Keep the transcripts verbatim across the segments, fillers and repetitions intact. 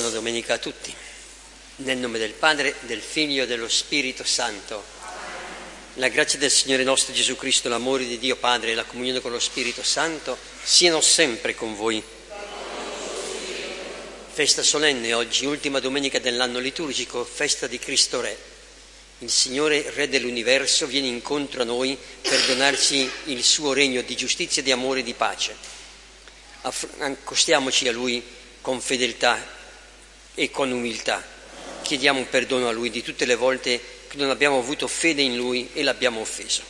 Buona domenica a tutti. Nel nome del Padre, del Figlio e dello Spirito Santo. La grazia del Signore nostro Gesù Cristo, l'amore di Dio Padre e la comunione con lo Spirito Santo siano sempre con voi. Festa solenne oggi, ultima domenica dell'anno liturgico, festa di Cristo Re. Il Signore, Re dell'universo, viene incontro a noi per donarci il suo regno di giustizia, di amore e di pace. Accostiamoci a Lui con fedeltà e con umiltà. Chiediamo perdono a Lui di tutte le volte che non abbiamo avuto fede in Lui e l'abbiamo offeso.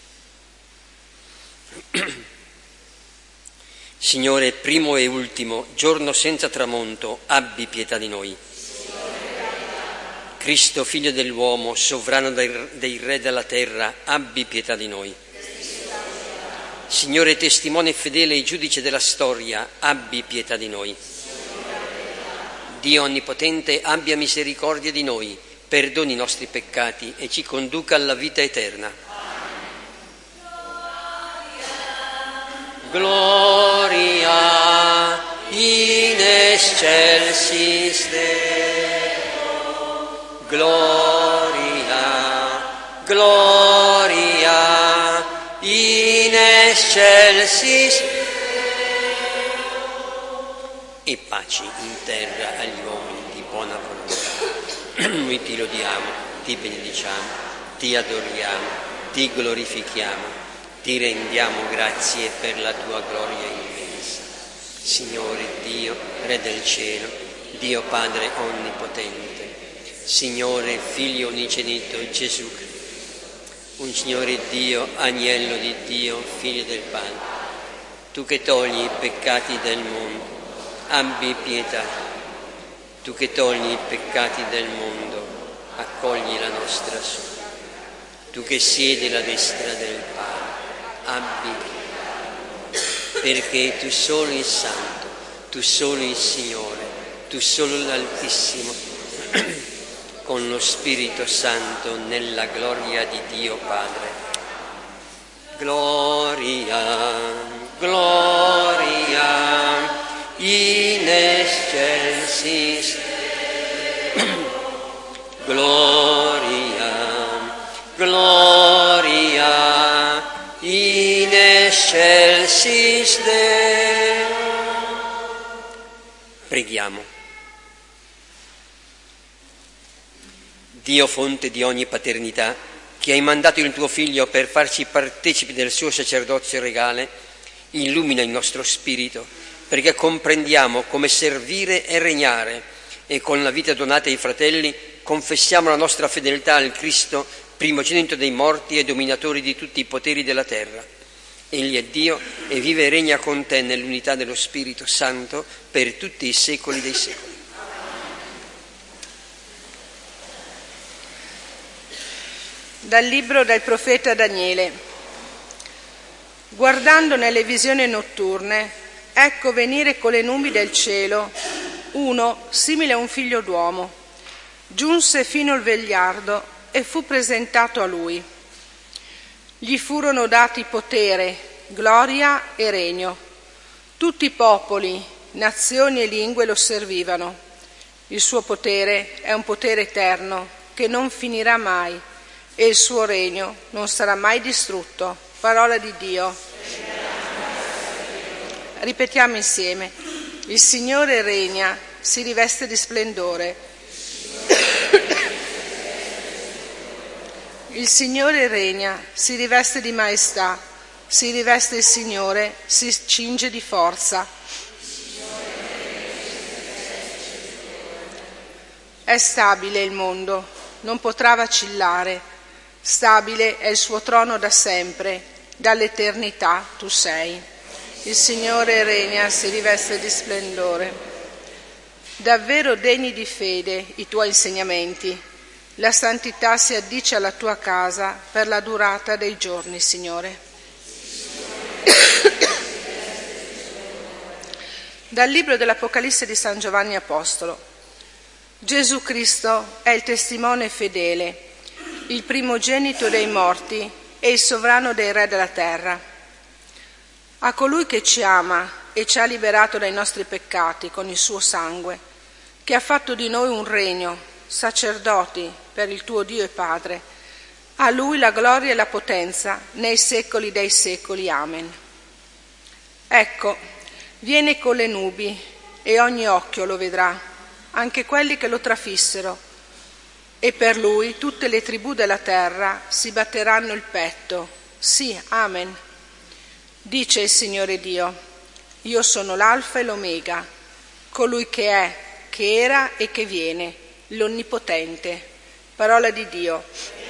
Signore, primo e ultimo, giorno senza tramonto, abbi pietà di noi. Cristo, Figlio dell'uomo, sovrano dei, dei re della terra, abbi pietà di noi. Signore, testimone fedele e giudice della storia, abbi pietà di noi. Dio Onnipotente, abbia misericordia di noi, perdoni i nostri peccati e ci conduca alla vita eterna. Gloria in excelsis Deo. Gloria, gloria in excelsis Deo. E pace in terra agli uomini di buona volontà. Noi ti lodiamo, ti benediciamo, ti adoriamo, ti glorifichiamo, ti rendiamo grazie per la tua gloria immensa. Signore Dio, Re del cielo, Dio Padre onnipotente, Signore Figlio unigenito Gesù, un Signore Dio, Agnello di Dio, Figlio del Padre, tu che togli i peccati del mondo, abbi pietà. Tu che togli i peccati del mondo, accogli la nostra sola. Tu che siedi alla destra del Padre, abbi pietà. Perché tu solo il Santo, tu solo il Signore, tu solo l'Altissimo, con lo Spirito Santo nella gloria di Dio Padre. Gloria, gloria in excelsis gloria, gloria in excelsis Deo. Preghiamo. Dio fonte di ogni paternità, che hai mandato il tuo Figlio per farci partecipi del suo sacerdozio regale, illumina il nostro spirito perché comprendiamo come servire e regnare e con la vita donata ai fratelli confessiamo la nostra fedeltà al Cristo, primogenito dei morti e dominatore di tutti i poteri della terra. Egli è Dio e vive e regna con te nell'unità dello Spirito Santo per tutti i secoli dei secoli. Dal libro del profeta Daniele. Guardando nelle visioni notturne, ecco venire con le nubi del cielo uno simile a un figlio d'uomo. Giunse fino al vegliardo e fu presentato a lui. Gli furono dati potere, gloria e regno. Tutti i popoli, nazioni e lingue lo servivano. Il suo potere è un potere eterno che non finirà mai e il suo regno non sarà mai distrutto. Parola di Dio. Ripetiamo insieme. Il Signore regna, si riveste di splendore. Il Signore regna, si riveste di maestà. Si riveste il Signore, si cinge di forza. È stabile il mondo, non potrà vacillare. Stabile è il suo trono da sempre, dall'eternità tu sei. Il Signore regna, si riveste di splendore. Davvero degni di fede i tuoi insegnamenti. La santità si addice alla tua casa per la durata dei giorni, Signore. Dal libro dell'Apocalisse di San Giovanni Apostolo. Gesù Cristo è il testimone fedele, il primogenito dei morti e il sovrano dei re della terra. A colui che ci ama e ci ha liberato dai nostri peccati con il suo sangue, che ha fatto di noi un regno, sacerdoti per il tuo Dio e Padre. A Lui la gloria e la potenza nei secoli dei secoli. Amen. Ecco, viene con le nubi e ogni occhio lo vedrà, anche quelli che lo trafissero, e per Lui tutte le tribù della terra si batteranno il petto. Sì, amen. Dice il Signore Dio: io sono l'Alfa e l'Omega, colui che è, che era e che viene, l'Onnipotente. Parola di Dio.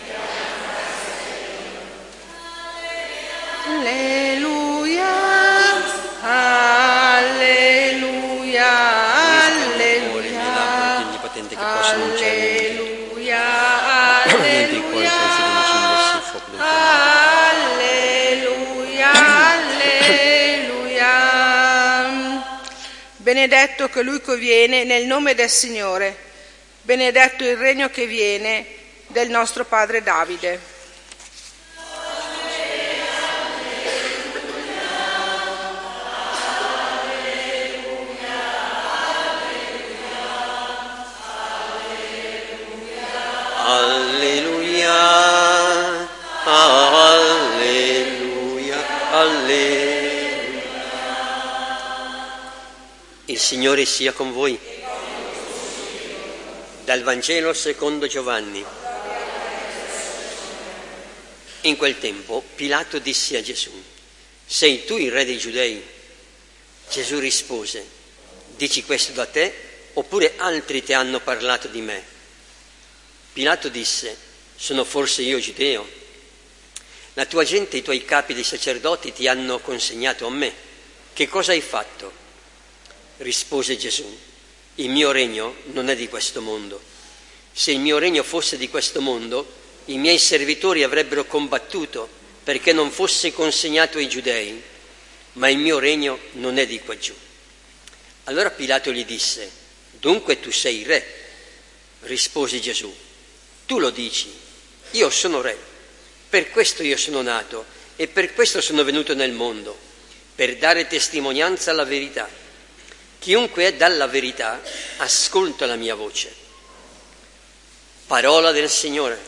Alleluia, alleluia, alleluia, alleluia, alleluia, alleluia, alleluia. Benedetto colui che viene nel nome del Signore, benedetto il regno che viene del nostro padre Davide. Alleluia, alleluia, alleluia. Il Signore sia con voi. Dal Vangelo secondo Giovanni. In quel tempo Pilato disse a Gesù: sei tu il re dei Giudei? Gesù rispose: dici questo da te, oppure altri ti hanno parlato di me? Pilato disse: sono forse io giudeo? La tua gente e i tuoi capi dei sacerdoti ti hanno consegnato a me. Che cosa hai fatto? Rispose Gesù: il mio regno non è di questo mondo. Se il mio regno fosse di questo mondo, i miei servitori avrebbero combattuto perché non fosse consegnato ai giudei, ma il mio regno non è di qua giù. Allora Pilato gli disse: dunque tu sei il re? Rispose Gesù: tu lo dici, io sono re, per questo io sono nato e per questo sono venuto nel mondo, per dare testimonianza alla verità. Chiunque è dalla verità ascolta la mia voce. Parola del Signore.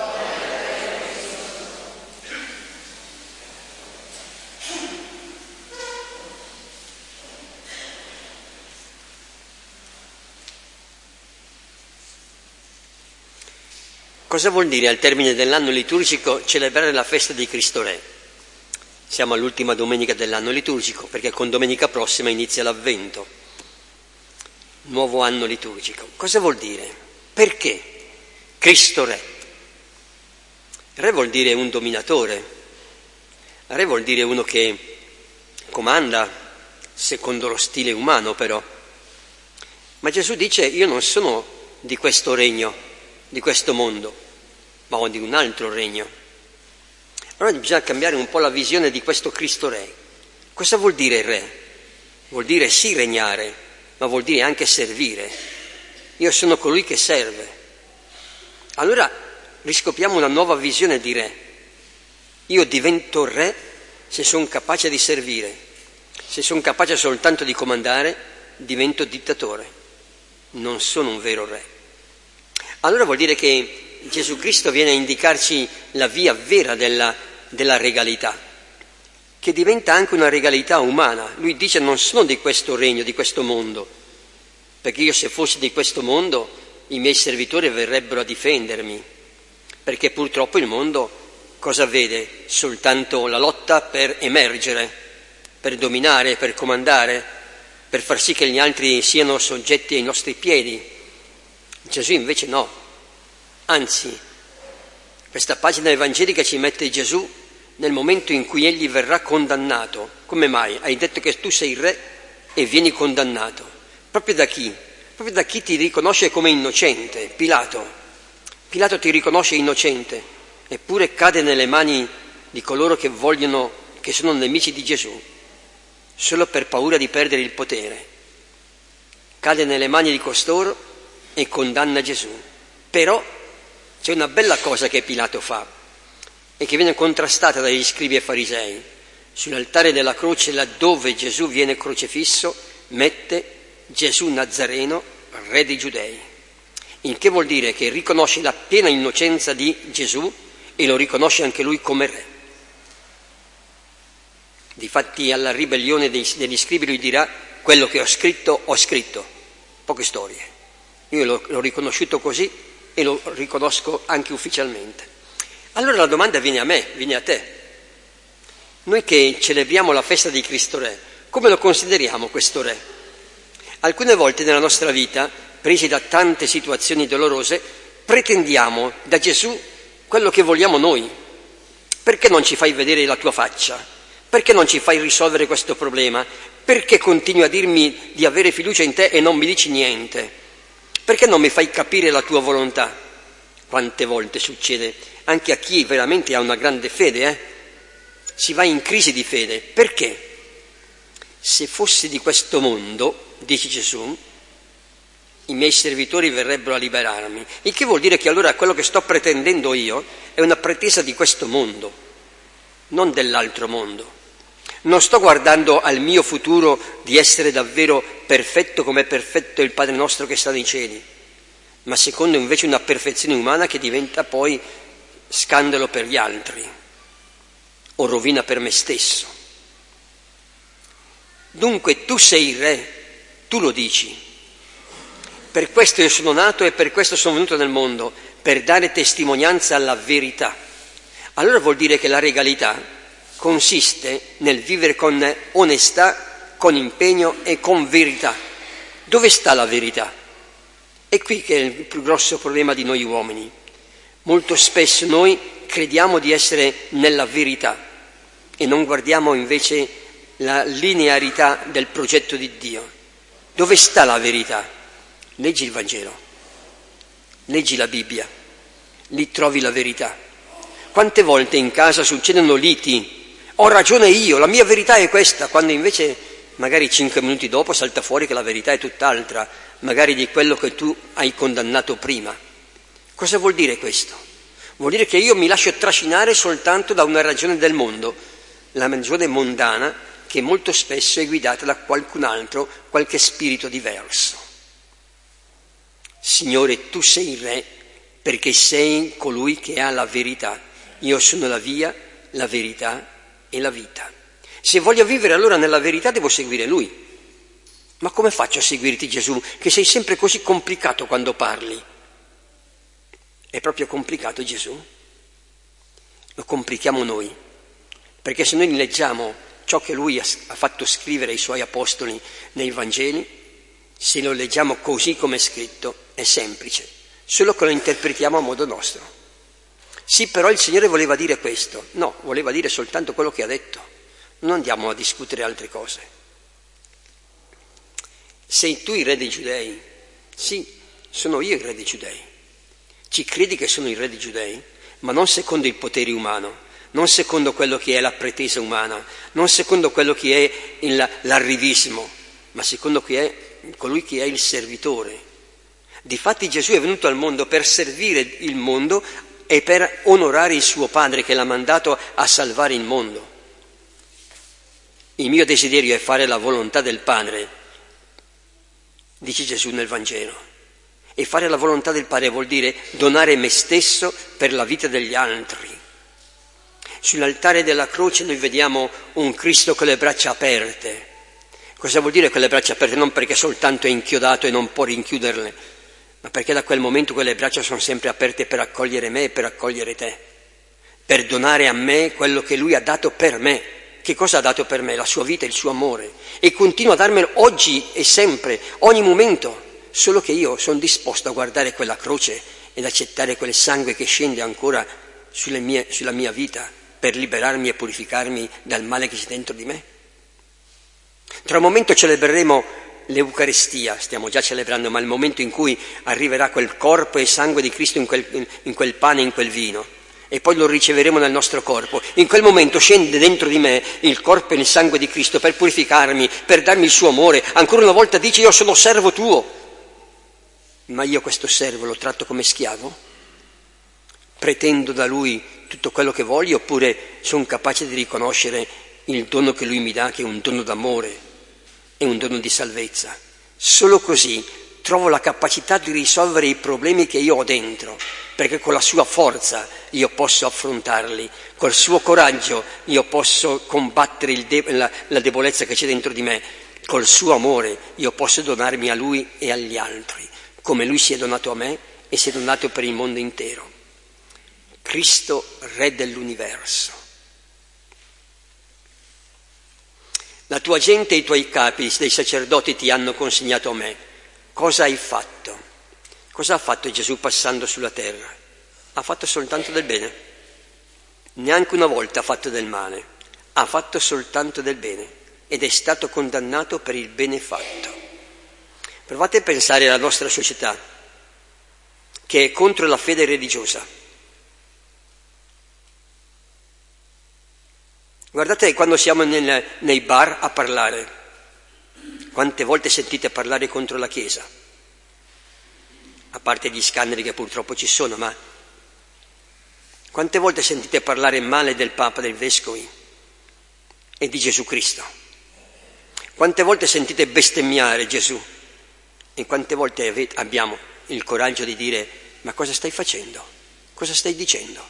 Cosa vuol dire al termine dell'anno liturgico celebrare la festa di Cristo Re? Siamo all'ultima domenica dell'anno liturgico, perché con domenica prossima inizia l'Avvento, nuovo anno liturgico. Cosa vuol dire? Perché Cristo Re? Re vuol dire un dominatore, re vuol dire uno che comanda secondo lo stile umano, però. Ma Gesù dice: io non sono di questo regno, di questo mondo, ma ho di un altro regno. Allora bisogna cambiare un po' la visione di questo Cristo Re. Cosa vuol dire re? Vuol dire sì regnare, ma vuol dire anche servire. Io sono colui che serve. Allora riscopriamo una nuova visione di re. Io divento re se sono capace di servire. Se sono capace soltanto di comandare, divento dittatore. Non sono un vero re. Allora vuol dire che Gesù Cristo viene a indicarci la via vera della, della regalità, che diventa anche una regalità umana. Lui dice: non sono di questo regno, di questo mondo, perché io se fossi di questo mondo i miei servitori verrebbero a difendermi, perché purtroppo il mondo cosa vede? Soltanto la lotta per emergere, per dominare, per comandare, per far sì che gli altri siano soggetti ai nostri piedi. Gesù invece no. Anzi, questa pagina evangelica ci mette Gesù nel momento in cui egli verrà condannato. Come mai? Hai detto che tu sei il re e vieni condannato. Proprio da chi? Proprio da chi ti riconosce come innocente, Pilato. Pilato ti riconosce innocente, eppure cade nelle mani di coloro che vogliono, che sono nemici di Gesù, solo per paura di perdere il potere. Cade nelle mani di costoro e condanna Gesù. Però c'è una bella cosa che Pilato fa e che viene contrastata dagli scribi e farisei. Sull'altare della croce, laddove Gesù viene crocifisso, mette Gesù Nazareno, Re dei Giudei, il che vuol dire che riconosce la piena innocenza di Gesù e lo riconosce anche lui come re. Difatti alla ribellione dei, degli scribi lui dirà: quello che ho scritto, ho scritto. Poche storie. Io l'ho, l'ho riconosciuto così e lo riconosco anche ufficialmente. Allora la domanda viene a me, viene a te. Noi che celebriamo la festa di Cristo Re, come lo consideriamo questo Re? Alcune volte nella nostra vita, presi da tante situazioni dolorose, pretendiamo da Gesù quello che vogliamo noi. Perché non ci fai vedere la tua faccia? Perché non ci fai risolvere questo problema? Perché continui a dirmi di avere fiducia in te e non mi dici niente? Perché non mi fai capire la tua volontà? Quante volte succede anche a chi veramente ha una grande fede, eh? Si va in crisi di fede. Perché? Se fossi di questo mondo, dice Gesù, i miei servitori verrebbero a liberarmi. Il che vuol dire che allora quello che sto pretendendo io è una pretesa di questo mondo, non dell'altro mondo. Non sto guardando al mio futuro di essere davvero perfetto come è perfetto il Padre nostro che sta nei cieli, ma secondo invece una perfezione umana che diventa poi scandalo per gli altri o rovina per me stesso. Dunque tu sei il re, tu lo dici. Per questo io sono nato e per questo sono venuto nel mondo, per dare testimonianza alla verità. Allora vuol dire che la regalità consiste nel vivere con onestà, con impegno e con verità. Dove sta la verità? È qui che è il più grosso problema di noi uomini. Molto spesso noi crediamo di essere nella verità e non guardiamo invece la linearità del progetto di Dio. Dove sta la verità? Leggi il Vangelo, leggi la Bibbia, lì trovi la verità. Quante volte in casa succedono liti? Ho ragione io, la mia verità è questa, quando invece magari cinque minuti dopo salta fuori che la verità è tutt'altra, magari di quello che tu hai condannato prima. Cosa vuol dire questo? Vuol dire che io mi lascio trascinare soltanto da una ragione del mondo, la ragione mondana, che molto spesso è guidata da qualcun altro, qualche spirito diverso. Signore, tu sei il Re perché sei colui che ha la verità. Io sono la via, la verità e la vita. Se voglio vivere allora nella verità devo seguire Lui. Ma come faccio a seguirti, Gesù, che sei sempre così complicato quando parli? È proprio complicato, Gesù? Lo complichiamo noi, perché se noi leggiamo ciò che Lui ha fatto scrivere ai Suoi Apostoli nei Vangeli, se lo leggiamo così come è scritto, è semplice, solo che lo interpretiamo a modo nostro. Sì, però il Signore voleva dire questo. No, voleva dire soltanto quello che ha detto. Non andiamo a discutere altre cose. Sei tu il Re dei Giudei? Sì, sono io il Re dei Giudei. Ci credi che sono il Re dei Giudei? Ma non secondo il potere umano, non secondo quello che è la pretesa umana, non secondo quello che è il, l'arrivismo, ma secondo chi è colui che è il servitore. Difatti Gesù è venuto al mondo per servire il mondo e per onorare il suo Padre che l'ha mandato a salvare il mondo. Il mio desiderio è fare la volontà del Padre, dice Gesù nel Vangelo. E fare la volontà del Padre vuol dire donare me stesso per la vita degli altri. Sull'altare della croce noi vediamo un Cristo con le braccia aperte. Cosa vuol dire con le braccia aperte? Non perché soltanto è inchiodato e non può rinchiuderle, ma perché da quel momento quelle braccia sono sempre aperte per accogliere me e per accogliere te, per donare a me quello che Lui ha dato per me. Che cosa ha dato per me? La sua vita, il suo amore. E continua a darmelo oggi e sempre, ogni momento, solo che io sono disposto a guardare quella croce ed accettare quel sangue che scende ancora sulle mie, sulla mia vita per liberarmi e purificarmi dal male che c'è dentro di me. Tra un momento celebreremo l'Eucaristia, stiamo già celebrando, ma il momento in cui arriverà quel corpo e sangue di Cristo in quel, in, in quel pane e in quel vino, e poi lo riceveremo nel nostro corpo. In quel momento scende dentro di me il corpo e il sangue di Cristo per purificarmi, per darmi il suo amore. Ancora una volta dice: io sono servo tuo. Ma io questo servo lo tratto come schiavo? Pretendo da Lui tutto quello che voglio, oppure sono capace di riconoscere il dono che Lui mi dà, che è un dono d'amore, è un dono di salvezza? Solo così trovo la capacità di risolvere i problemi che io ho dentro, perché con la sua forza io posso affrontarli, col suo coraggio io posso combattere il de- la, la debolezza che c'è dentro di me, col suo amore io posso donarmi a lui e agli altri, come lui si è donato a me e si è donato per il mondo intero. Cristo, Re dell'universo. La tua gente e i tuoi capi dei sacerdoti ti hanno consegnato a me. Cosa hai fatto? Cosa ha fatto Gesù passando sulla terra? Ha fatto soltanto del bene. Neanche una volta ha fatto del male. Ha fatto soltanto del bene ed è stato condannato per il bene fatto. Provate a pensare alla nostra società, che è contro la fede religiosa. Guardate quando siamo nel, nei bar a parlare, quante volte sentite parlare contro la Chiesa? A parte gli scandali che purtroppo ci sono, ma quante volte sentite parlare male del Papa, del Vescovi e di Gesù Cristo? Quante volte sentite bestemmiare Gesù? E quante volte avete, abbiamo il coraggio di dire: ma cosa stai facendo? Cosa stai dicendo?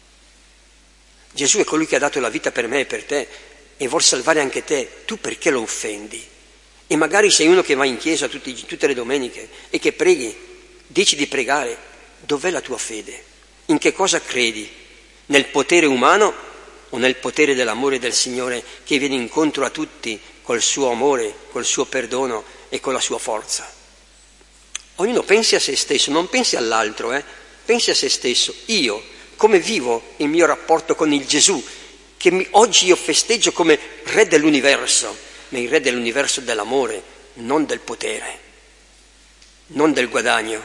Gesù è colui che ha dato la vita per me e per te e vuol salvare anche te. Tu perché lo offendi? E magari sei uno che va in chiesa tutti, tutte le domeniche e che preghi, dici di pregare. Dov'è la tua fede? In che cosa credi? Nel potere umano o nel potere dell'amore del Signore che viene incontro a tutti col suo amore, col suo perdono e con la sua forza? Ognuno pensi a se stesso, non pensi all'altro, eh? Pensi a se stesso. Io come vivo il mio rapporto con il Gesù che mi, oggi io festeggio come Re dell'universo, ma il Re dell'universo dell'amore, non del potere, non del guadagno,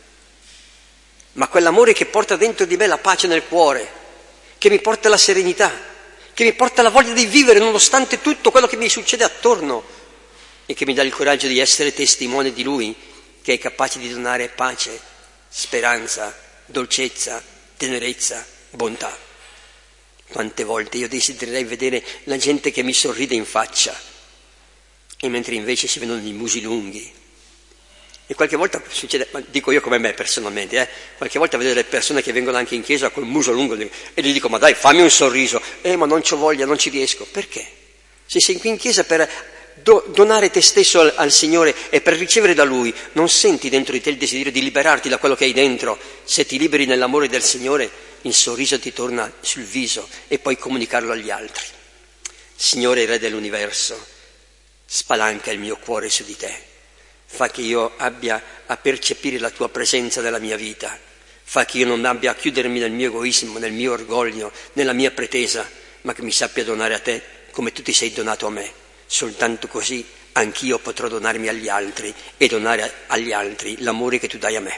ma quell'amore che porta dentro di me la pace nel cuore, che mi porta la serenità, che mi porta la voglia di vivere nonostante tutto quello che mi succede attorno e che mi dà il coraggio di essere testimone di Lui, che è capace di donare pace, speranza, dolcezza, tenerezza, bontà. Quante volte io desidererei vedere la gente che mi sorride in faccia e mentre invece si vedono i musi lunghi. E qualche volta succede, ma dico io come me personalmente, eh, qualche volta vedo delle persone che vengono anche in chiesa col muso lungo e gli dico: ma dai, fammi un sorriso. Eh, ma non c'ho voglia, non ci riesco. Perché? Se sei qui in chiesa per do, donare te stesso al, al Signore e per ricevere da Lui, non senti dentro di te il desiderio di liberarti da quello che hai dentro? Se ti liberi nell'amore del Signore, il sorriso ti torna sul viso e puoi comunicarlo agli altri. Signore Re dell'universo, spalanca il mio cuore su di te. Fa che io abbia a percepire la tua presenza nella mia vita. Fa che io non abbia a chiudermi nel mio egoismo, nel mio orgoglio, nella mia pretesa, ma che mi sappia donare a te come tu ti sei donato a me. Soltanto così anch'io potrò donarmi agli altri e donare agli altri l'amore che tu dai a me.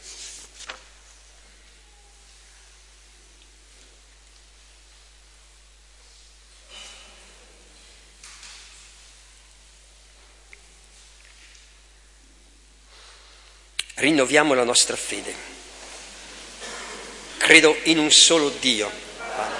Rinnoviamo la nostra fede. Credo in un solo Dio, Padre,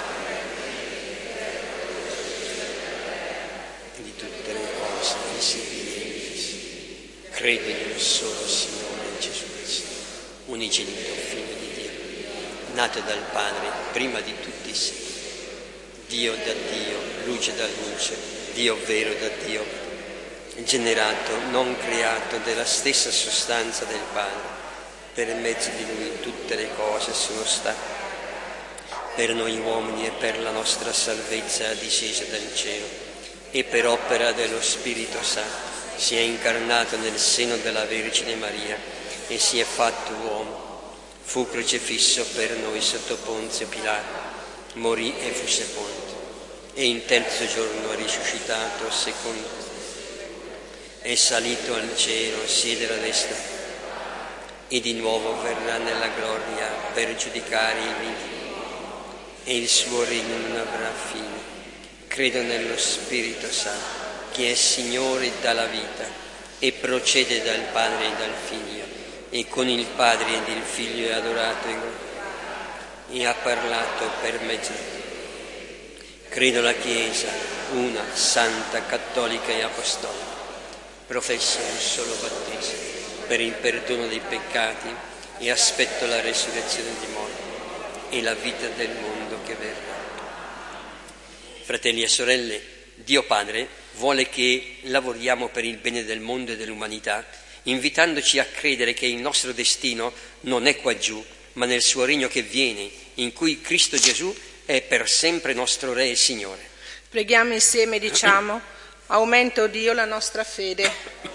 di tutte le cose visibili e invisibili. Credo in un solo Signore Gesù Cristo, unigenito Figlio di Dio, nato dal Padre prima di tutti i secoli, Dio da Dio, luce da luce, Dio vero da Dio, generato, non creato, della stessa sostanza del Padre. Per mezzo di Lui tutte le cose sono state. Per noi uomini e per la nostra salvezza discesa dal cielo, e per opera dello Spirito Santo si è incarnato nel seno della Vergine Maria e si è fatto uomo. Fu crocifisso per noi sotto Ponzio Pilato, morì e fu sepolto, e il terzo giorno è risuscitato secondo è salito al cielo, siede alla destra e di nuovo verrà nella gloria per giudicare i vivi, e il suo regno non avrà fine. Credo nello Spirito Santo, che è Signore dalla vita e procede dal Padre e dal Figlio, e con il Padre ed il Figlio è adorato e ha parlato per mezzo di Dio. Credo la Chiesa, una, santa, cattolica e apostolica. Professo un solo battesimo per il perdono dei peccati e aspetto la resurrezione dei morti e la vita del mondo che verrà. Fratelli e sorelle, Dio Padre vuole che lavoriamo per il bene del mondo e dell'umanità, invitandoci a credere che il nostro destino non è qua giù, ma nel suo regno che viene, in cui Cristo Gesù è per sempre nostro Re e Signore. Preghiamo insieme, diciamo: aumenta, o Dio, la nostra fede.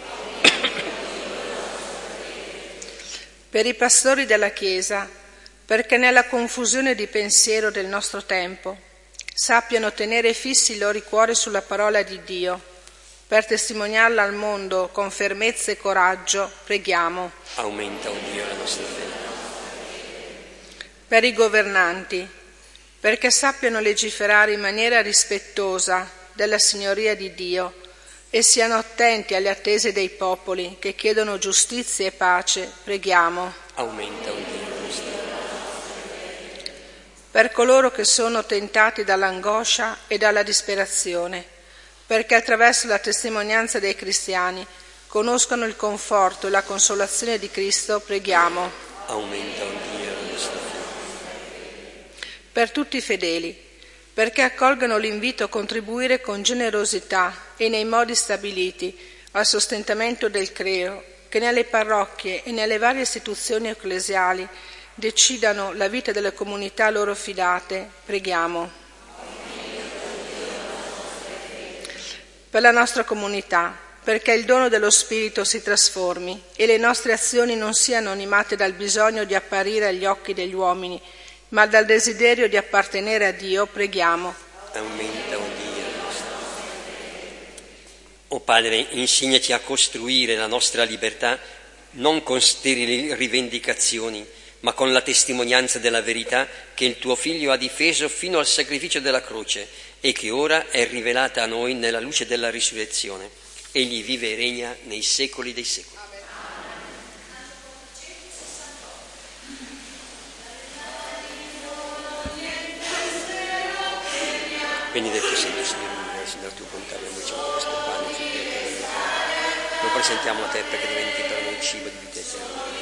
Per i pastori della Chiesa, perché nella confusione di pensiero del nostro tempo sappiano tenere fissi i loro cuori sulla parola di Dio, per testimoniarla al mondo con fermezza e coraggio, preghiamo. Aumenta, o Dio, la nostra fede. Per i governanti, perché sappiano legiferare in maniera rispettosa della signoria di Dio e siano attenti alle attese dei popoli che chiedono giustizia e pace, preghiamo. Aumenta, o Dio, la nostra fede. Per coloro che sono tentati dall'angoscia e dalla disperazione, perché attraverso la testimonianza dei cristiani conoscano il conforto e la consolazione di Cristo, preghiamo. Aumenta, o Dio, la nostra fede. Per tutti i fedeli, perché accolgano l'invito a contribuire con generosità e nei modi stabiliti al sostentamento del clero, che nelle parrocchie e nelle varie istituzioni ecclesiali decidano la vita delle comunità loro fidate, preghiamo. Per la nostra comunità, perché il dono dello Spirito si trasformi e le nostre azioni non siano animate dal bisogno di apparire agli occhi degli uomini, ma dal desiderio di appartenere a Dio, preghiamo. Aumenta, o Dio, la nostra fede. O Padre, insegnaci a costruire la nostra libertà non con sterili rivendicazioni, ma con la testimonianza della verità che il tuo Figlio ha difeso fino al sacrificio della croce e che ora è rivelata a noi nella luce della risurrezione. Egli vive e regna nei secoli dei secoli. Benedetto sei tu, Signore universo, della tua bontà abbiamo ricevuto questo pane, figlio eterno. Lo presentiamo a te perché diventi per noi cibo di vita eterna.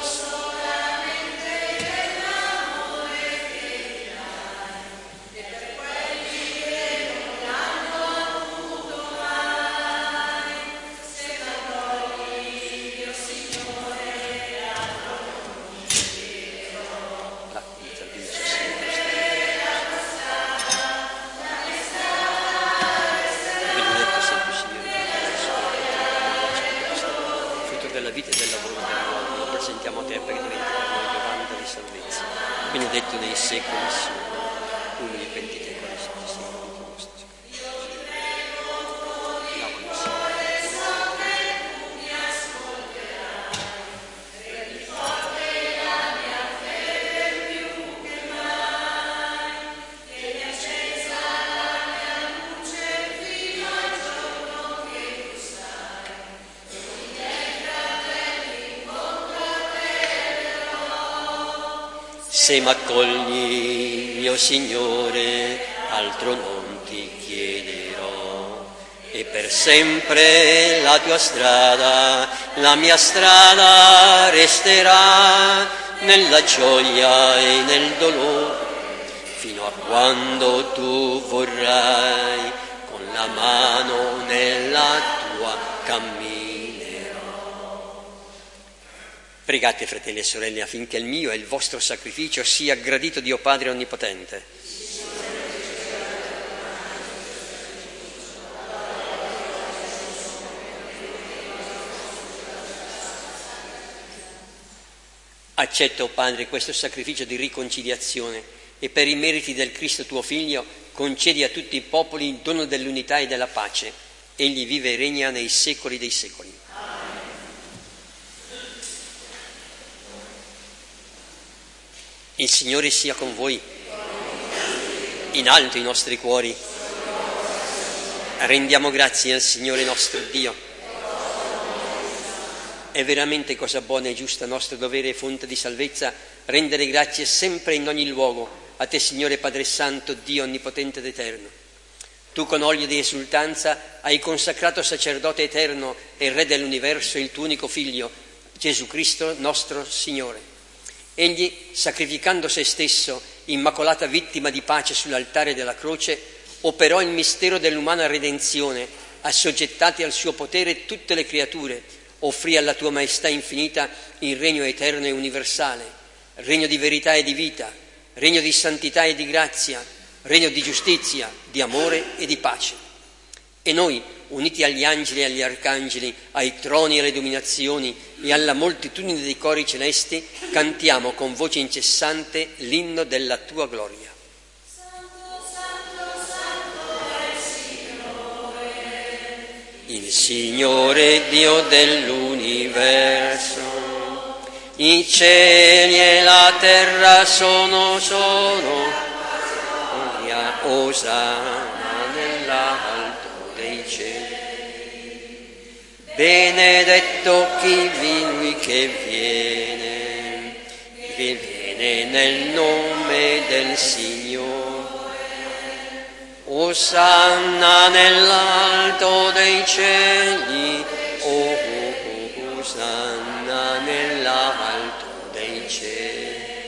Benedetto nei secoli, uno di pentite con se m'accogli, mio Signore, altro non ti chiederò. E per sempre la tua strada, la mia strada resterà nella gioia e nel dolore, fino a quando tu vorrai con la mano nella tua camminerò. Pregate, fratelli e sorelle, affinché il mio e il vostro sacrificio sia gradito Dio Padre Onnipotente. Accetta, o Padre, questo sacrificio di riconciliazione e per i meriti del Cristo tuo Figlio concedi a tutti i popoli il dono dell'unità e della pace. Egli vive e regna nei secoli dei secoli. Il Signore sia con voi. In alto i nostri cuori. Rendiamo grazie al Signore nostro Dio. È veramente cosa buona e giusta, nostro dovere e fonte di salvezza, rendere grazie sempre in ogni luogo a te, Signore Padre Santo, Dio onnipotente ed eterno. Tu con olio di esultanza hai consacrato sacerdote eterno e Re dell'universo il tuo unico Figlio, Gesù Cristo nostro Signore. Egli, sacrificando se stesso, immacolata vittima di pace sull'altare della croce, operò il mistero dell'umana redenzione, assoggettati al suo potere tutte le creature, offrì alla tua maestà infinita il regno eterno e universale, regno di verità e di vita, regno di santità e di grazia, regno di giustizia, di amore e di pace. E noi, uniti agli angeli e agli arcangeli, ai troni e alle dominazioni e alla moltitudine dei cori celesti, cantiamo con voce incessante l'inno della tua gloria. Il Signore Dio dell'universo, i cieli e la terra sono sono, Osanna nell'alto dei cieli. Benedetto chi vi lui che viene, che viene nel nome del Signore. Osanna nell'alto dei cieli, oh, Osanna nell'alto dei cieli.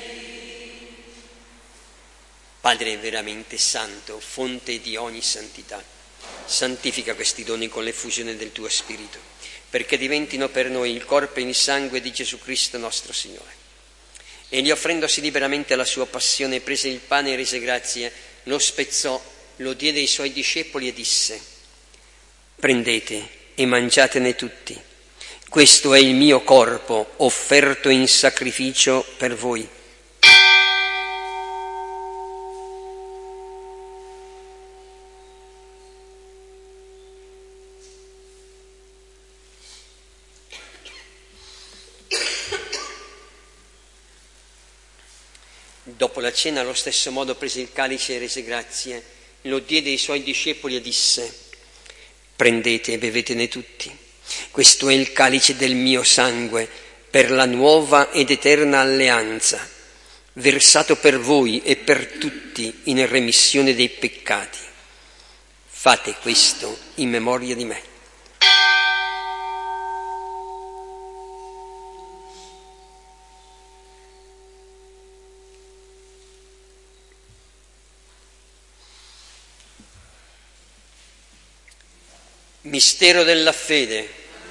Padre veramente santo, fonte di ogni santità, santifica questi doni con l'effusione del tuo Spirito, perché diventino per noi il corpo e il sangue di Gesù Cristo nostro Signore. Egli, offrendosi liberamente alla sua passione, prese il pane e rese grazie, lo spezzò, lo diede ai suoi discepoli e disse: prendete e mangiatene tutti, questo è il mio corpo offerto in sacrificio per voi. Dopo la cena, allo stesso modo, prese il calice e rese grazie, lo diede ai suoi discepoli e disse: prendete e bevetene tutti, questo è il calice del mio sangue per la nuova ed eterna alleanza, versato per voi e per tutti in remissione dei peccati. Fate questo in memoria di me. Mistero della fede.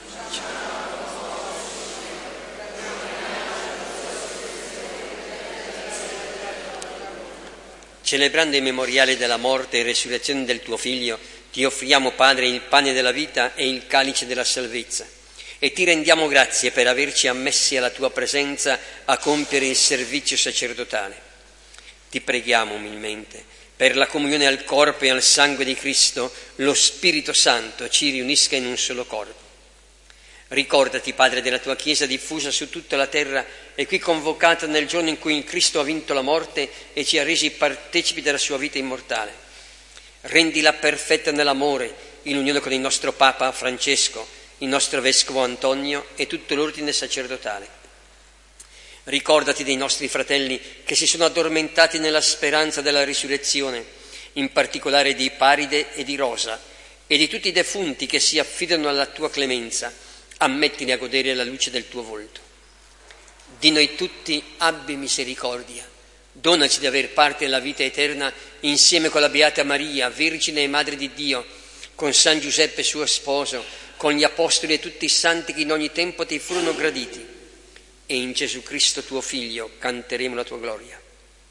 Celebrando il memoriale della morte e resurrezione del tuo Figlio, ti offriamo, Padre, il pane della vita e il calice della salvezza, e ti rendiamo grazie per averci ammessi alla tua presenza a compiere il servizio sacerdotale. Ti preghiamo umilmente, per la comunione al corpo e al sangue di Cristo, lo Spirito Santo ci riunisca in un solo corpo. Ricordati, Padre, della tua Chiesa diffusa su tutta la terra e qui convocata nel giorno in cui il Cristo ha vinto la morte e ci ha resi partecipi della sua vita immortale. Rendila perfetta nell'amore, in unione con il nostro Papa Francesco, il nostro Vescovo Antonio e tutto l'ordine sacerdotale. Ricordati dei nostri fratelli che si sono addormentati nella speranza della risurrezione, in particolare di Paride e di Rosa, e di tutti i defunti che si affidano alla tua clemenza. Ammettili a godere la luce del tuo volto. Di noi tutti abbi misericordia. Donaci di aver parte alla vita eterna insieme con la Beata Maria, Vergine e Madre di Dio, con San Giuseppe suo sposo, con gli Apostoli e tutti i santi che in ogni tempo ti furono graditi. E in Gesù Cristo tuo Figlio canteremo la tua gloria.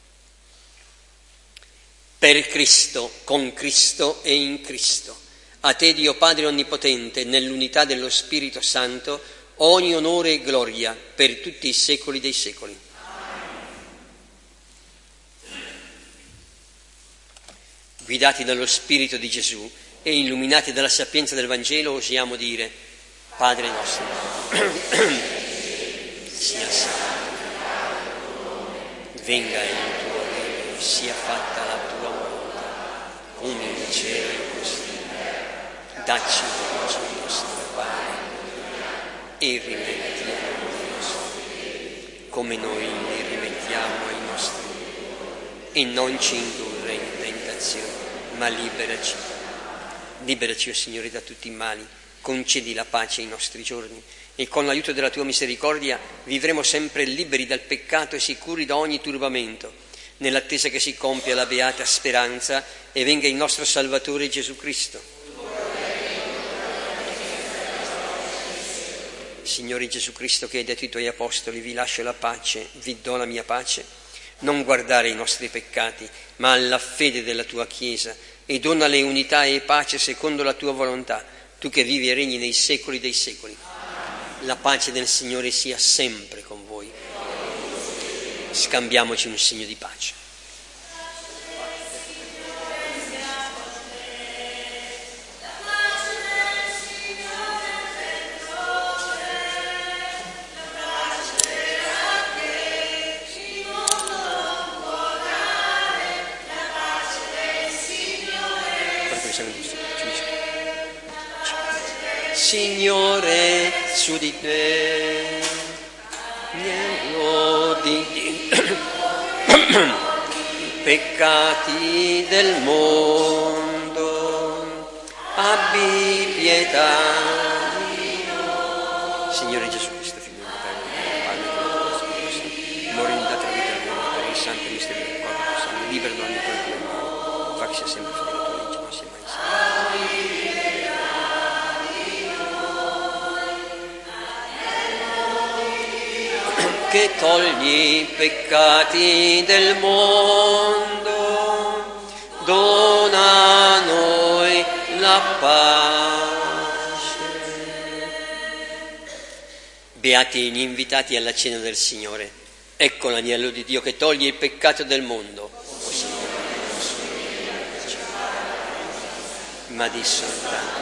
Per Cristo, con Cristo e in Cristo, a te Dio Padre Onnipotente, nell'unità dello Spirito Santo, ogni onore e gloria per tutti i secoli dei secoli. Guidati dallo Spirito di Gesù e illuminati dalla sapienza del Vangelo, osiamo dire: Padre nostro, sia santificato, venga il tuo regno, sia fatta la tua volontà, come in cielo e così. Dacci oggi il nostro pane e rimettiamo i nostri, come noi li rimettiamo ai nostri, e non ci indurre in tentazione, ma liberaci. Liberaci, o Signore, da tutti i mali, concedi la pace ai nostri giorni e con l'aiuto della tua misericordia vivremo sempre liberi dal peccato e sicuri da ogni turbamento, nell'attesa che si compia la beata speranza e venga il nostro Salvatore Gesù Cristo. Signore Gesù Cristo, che hai detto ai tuoi apostoli: vi lascio la pace, vi do la mia pace, non guardare i nostri peccati, ma alla fede della tua Chiesa, e donale unità e pace secondo la tua volontà, tu che vivi e regni nei secoli dei secoli. La pace del Signore sia sempre con voi. Scambiamoci un segno di pace. Signore, su di te, nielo di peccati del mondo, abbi pietà. Signore Gesù Cristo, Figlio del Padre, Padre che lo Spirito Santo, muore in data vita nuova per il santo mistero del corpo santo, libero da ogni colpa del male, fa che sia sempre fedele alla tua legge, non sia mai salvo. Che togli i peccati del mondo, dona a noi la pace. Beati gli invitati alla cena del Signore. Ecco l'agnello di Dio che toglie il peccato del mondo. O Signore, ma di soltanto.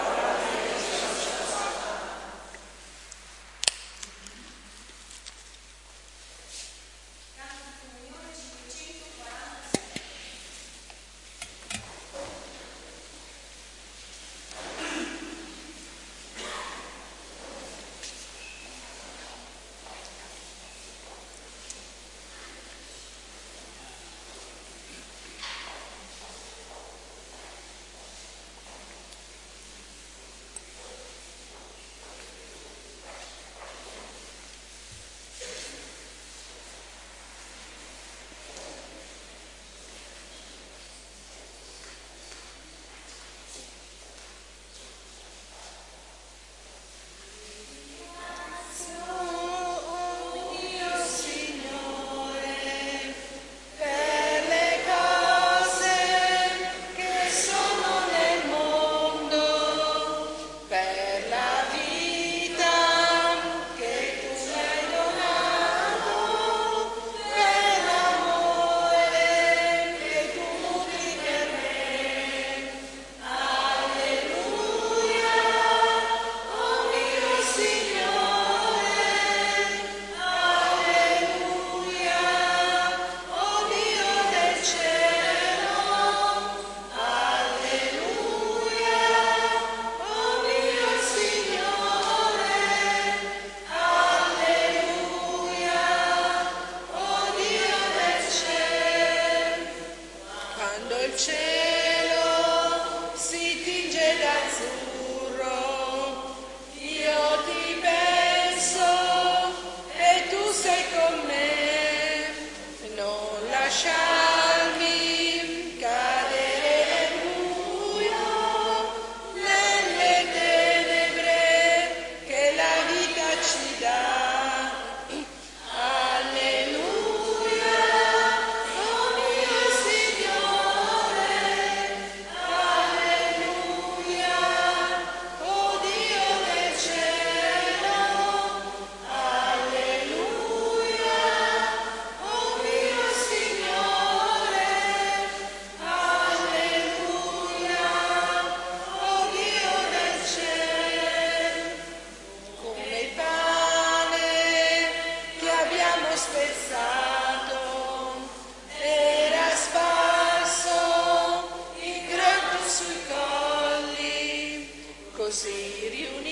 Così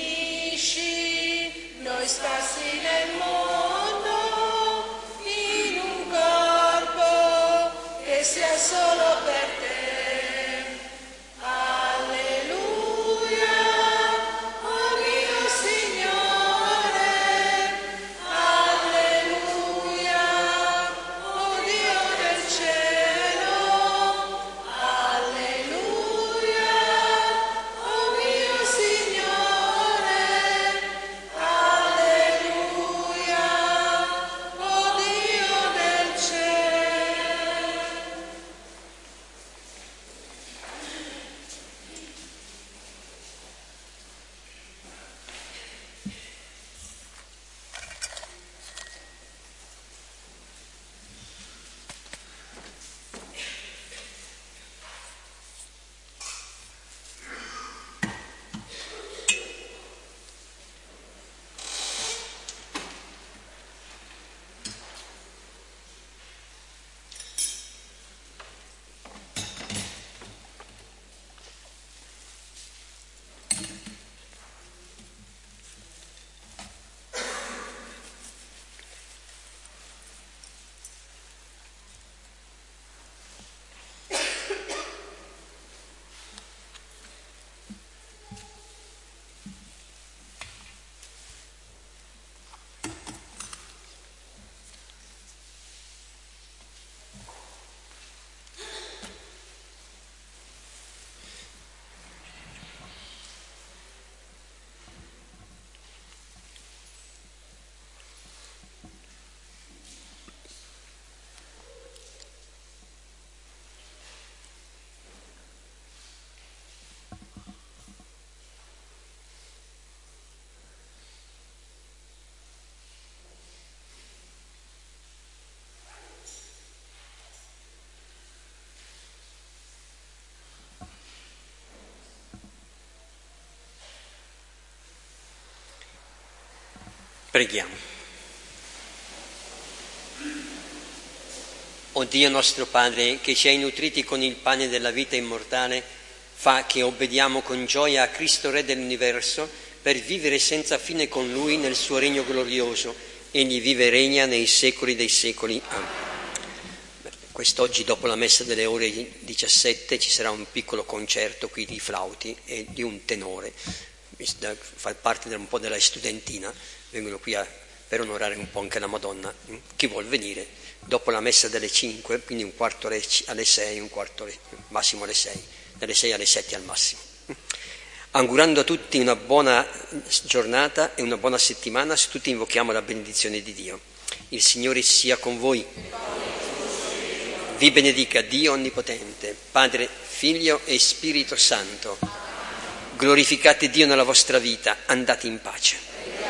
riunisci noi sparsi nel mondo in un corpo che sia solo per te. Alleluia, oh mio Signore, Preghiamo. O Dio nostro Padre, che ci hai nutriti con il pane della vita immortale, fa che obbediamo con gioia a Cristo Re dell'universo per vivere senza fine con Lui nel suo regno glorioso. Egli vive e regna nei secoli dei secoli. Amen. Quest'oggi, dopo la messa delle ore diciassette, ci sarà un piccolo concerto qui di flauti e di un tenore. Fa parte un po' della studentina, vengono qui a, per onorare un po' anche la Madonna. Chi vuol venire dopo la messa delle cinque, quindi un quarto alle sei, un quarto alle, massimo alle sei, dalle sei alle sette al massimo. Augurando a tutti una buona giornata e una buona settimana, se tutti invochiamo la benedizione di Dio. Il Signore sia con voi. Vi benedica Dio Onnipotente, Padre, Figlio e Spirito Santo. Glorificate Dio nella vostra vita, andate in pace.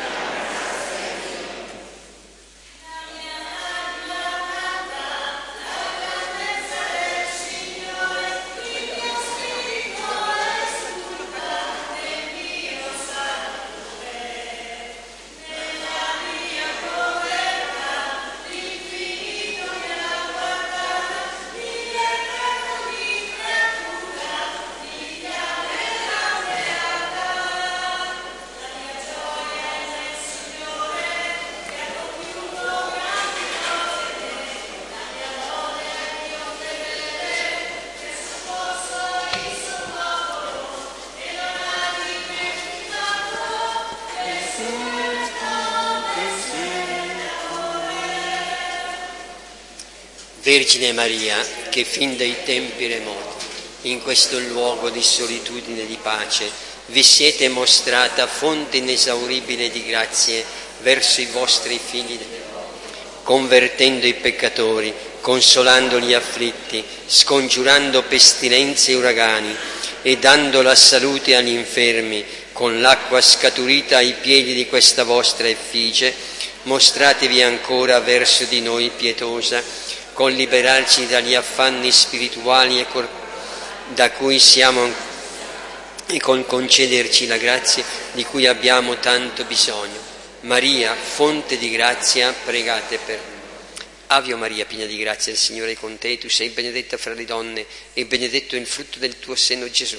Vergine Maria, che fin dai tempi remoti, in questo luogo di solitudine e di pace, vi siete mostrata fonte inesauribile di grazie verso i vostri figli, convertendo i peccatori, consolando gli afflitti, scongiurando pestilenze e uragani e dando la salute agli infermi, con l'acqua scaturita ai piedi di questa vostra effigie, mostratevi ancora verso di noi pietosa, con liberarci dagli affanni spirituali e cor- da cui siamo e con concederci la grazia di cui abbiamo tanto bisogno. Maria, fonte di grazia, pregate per noi. Ave Maria, piena di grazia, il Signore è con te, tu sei benedetta fra le donne e benedetto è il frutto del tuo seno, Gesù.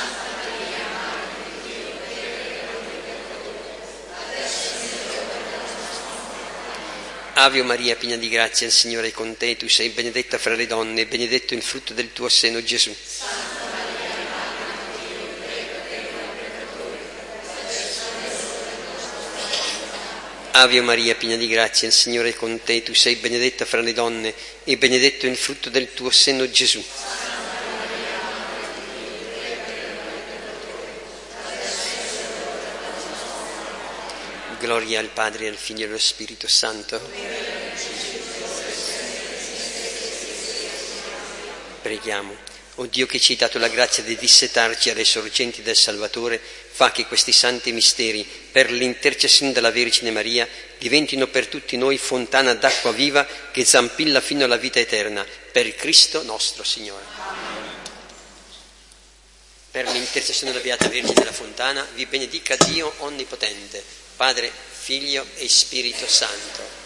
Ave Maria, piena di grazia, il Signore è con te, tu sei benedetta fra le donne e benedetto è il frutto del tuo seno, Gesù. Ave Maria, piena di grazia, il Signore è con te, tu sei benedetta fra le donne e benedetto è il frutto del tuo seno, Gesù. Gloria al Padre, al Figlio e allo Spirito Santo. Preghiamo. O Dio, che ci hai dato la grazia di dissetarci alle sorgenti del Salvatore, fa che questi santi misteri, per l'intercessione della Vergine Maria, diventino per tutti noi fontana d'acqua viva che zampilla fino alla vita eterna, per Cristo nostro Signore. Per l'intercessione della Beata Vergine della Fontana, vi benedica Dio Onnipotente, Padre, Figlio e Spirito Santo.